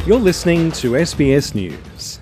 You're listening to SBS News.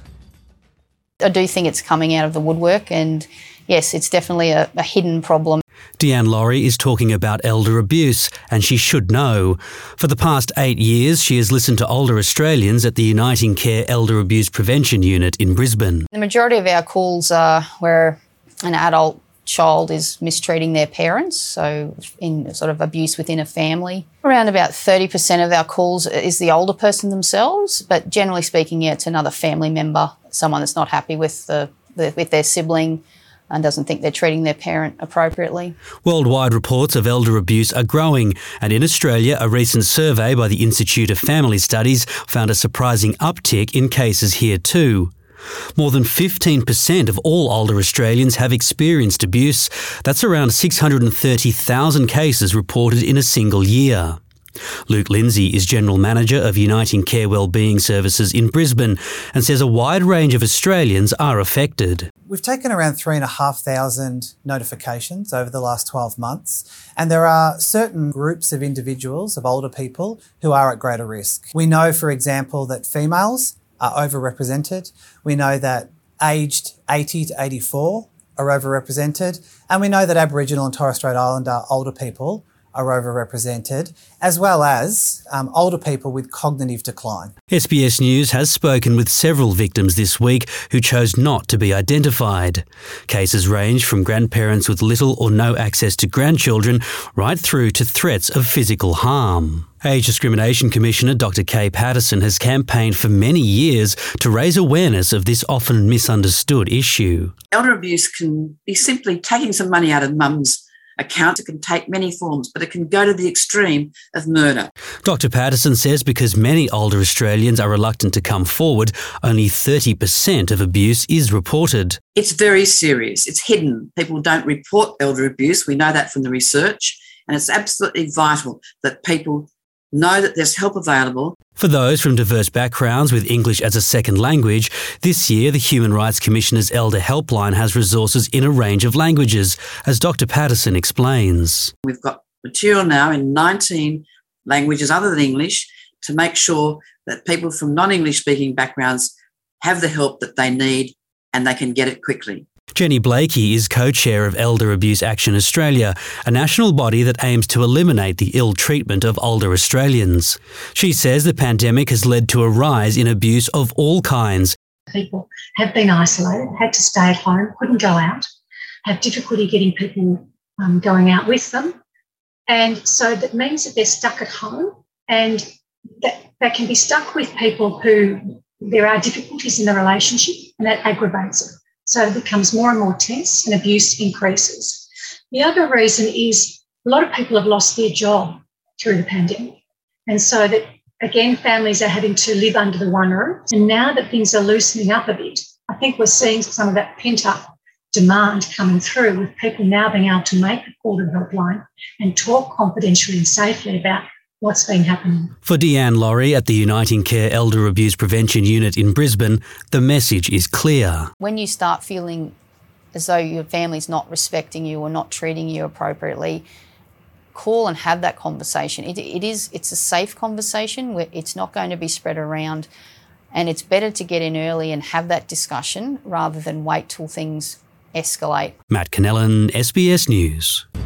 I do think it's coming out of the woodwork, and yes, it's definitely a hidden problem. Deanne Laurie is talking about elder abuse, and she should know. For the past 8 years, she has listened to older Australians at the Uniting Care Elder Abuse Prevention Unit in Brisbane. The majority of our calls are where an adult child is mistreating their parents, so in sort of abuse within a family. Around about 30% of our calls is the older person themselves, but generally speaking, yeah, it's another family member, someone that's not happy with their sibling and doesn't think they're treating their parent appropriately. Worldwide reports of elder abuse are growing, and in Australia, a recent survey by the Institute of Family Studies found a surprising uptick in cases here too. More than 15% of all older Australians have experienced abuse. That's around 630,000 cases reported in a single year. Luke Lindsay is General Manager of Uniting Care Wellbeing Services in Brisbane and says a wide range of Australians are affected. We've taken around 3,500 notifications over the last 12 months, and there are certain groups of individuals, of older people, who are at greater risk. We know, for example, that females are overrepresented. We know that aged 80 to 84 are overrepresented, and we know that Aboriginal and Torres Strait Islander older people are overrepresented, as well as older people with cognitive decline. SBS News has spoken with several victims this week who chose not to be identified. Cases range from grandparents with little or no access to grandchildren right through to threats of physical harm. Age Discrimination Commissioner Dr Kay Patterson has campaigned for many years to raise awareness of this often misunderstood issue. Elder abuse can be simply taking some money out of mum's account. It can take many forms, but it can go to the extreme of murder. Dr Patterson says because many older Australians are reluctant to come forward, only 30% of abuse is reported. It's very serious. It's hidden. People don't report elder abuse. We know that from the research, and it's absolutely vital that people know that there's help available. For those from diverse backgrounds with English as a second language, this year the Human Rights Commissioner's Elder Helpline has resources in a range of languages, as Dr Patterson explains. We've got material now in 19 languages other than English to make sure that people from non-English speaking backgrounds have the help that they need and they can get it quickly. Jenny Blakey is co-chair of Elder Abuse Action Australia, a national body that aims to eliminate the ill treatment of older Australians. She says the pandemic has led to a rise in abuse of all kinds. People have been isolated, had to stay at home, couldn't go out, have difficulty getting people going out with them. And so that means that they're stuck at home, and that can be stuck with people who there are difficulties in the relationship, and that aggravates it. So it becomes more and more tense and abuse increases. The other reason is a lot of people have lost their job through the pandemic. And so that, again, families are having to live under the one roof. And now that things are loosening up a bit, I think we're seeing some of that pent-up demand coming through, with people now being able to make a call to the helpline and talk confidentially and safely about what's been happening. For Deanne Laurie at the Uniting Care Elder Abuse Prevention Unit in Brisbane, the message is clear. When you start feeling as though your family's not respecting you or not treating you appropriately, call and have that conversation. It's a safe conversation where it's not going to be spread around, and it's better to get in early and have that discussion rather than wait till things escalate. Matt Cannellan, SBS News.